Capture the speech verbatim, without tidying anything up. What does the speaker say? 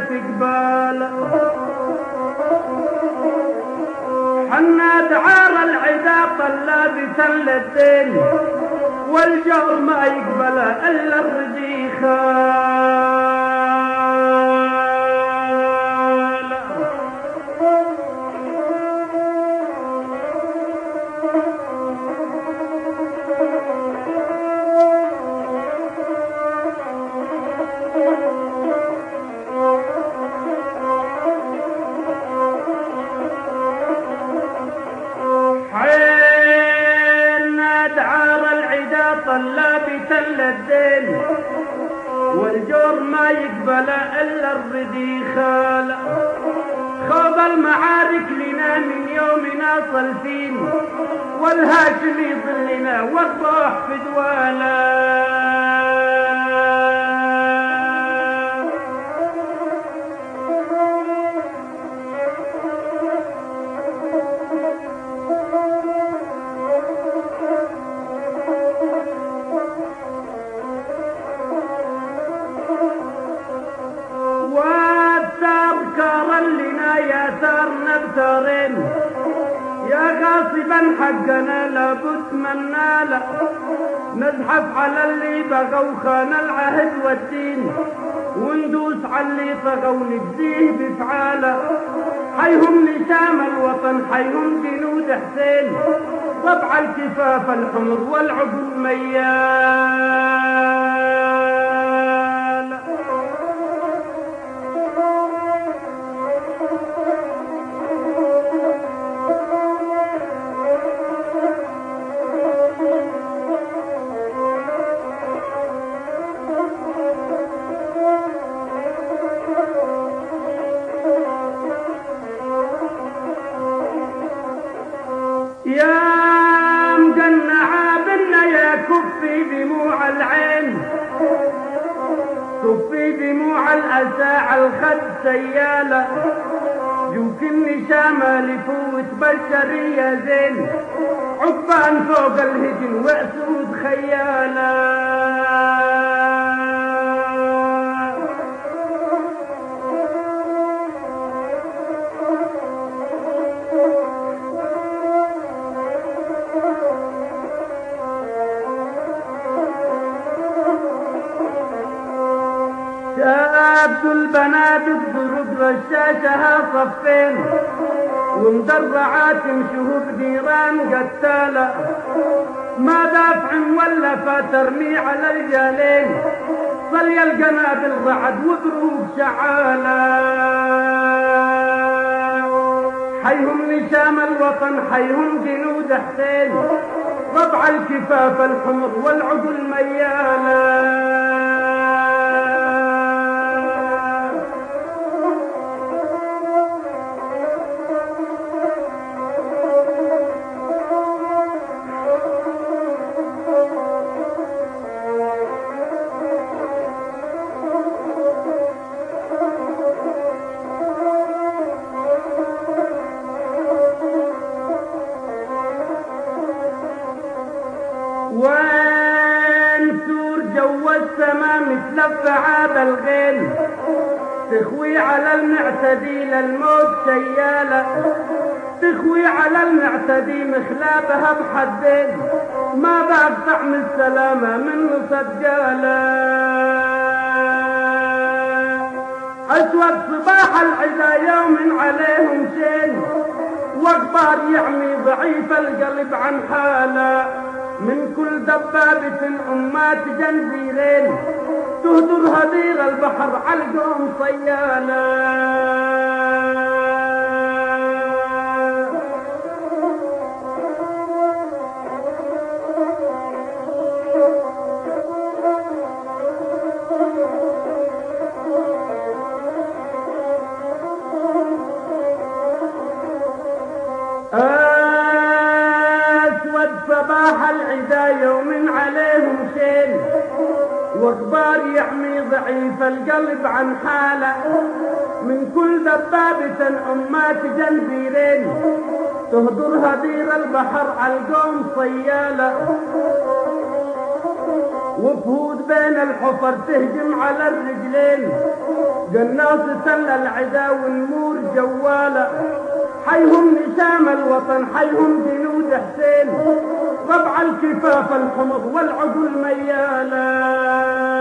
في قباله حنات عار العدا طلابة للدين والجور ما يقبله إلا الرجيخة الدين والجور ما يقبل إلا الرديخة خوض المعارك لنا من يومنا صلفين والهاشمي ظلنا والروح في دواله نبترين يا غاصبا حقنا لابد من ناله نزحف على اللي بغوا خان العهد والدين وندوس على اللي طغوا نجزيه بفعاله حيهم نشام الوطن حيهم جنود حسين طبع الكفاف الحمر والعقل ميال يا مجنعة بنا يا كفي دموع العين كفي دموع الأسى على الخد سيالة جوك النشامة لفوت بشرية زين عقبان فوق الهجن وأسود خيالة شابت البنات بضرب رشاشها صفين ومدرعات مشهوب ديران قتالة ما دافع مولفة ترمي على الجالين صلي القنابل رعد وضروب شعالة حيهم نشام الوطن حيهم جنود حسين ربع الكفاف الحمر والعقل ميالة وين سور جو السما مثل فعاد الغيل تخوي على المعتدي للموت شيالة تخوي على المعتدي مخلابها بحدين ما بعد طعم السلامة من صدقالة أسود صباح العزا يوم عليهم شين واخبار يعمي ضعيف القلب عن حاله من كل دبابة أمات جنزيرين تهدر هدير البحر علقهم صيالة صباح العدا يوم عليهم شين واخبار يعمي ضعيف القلب عن حاله من كل دبابة أمات جنزيرين تهدر هدير البحر على القوم صيالة وفهود بين الحفر تهجم على الرجلين، قناص سلى العدا والنور جوالة، حيهم نسام الوطن حيهم جنود حسين، ربع الكفاف الحمض والعقل ميالة.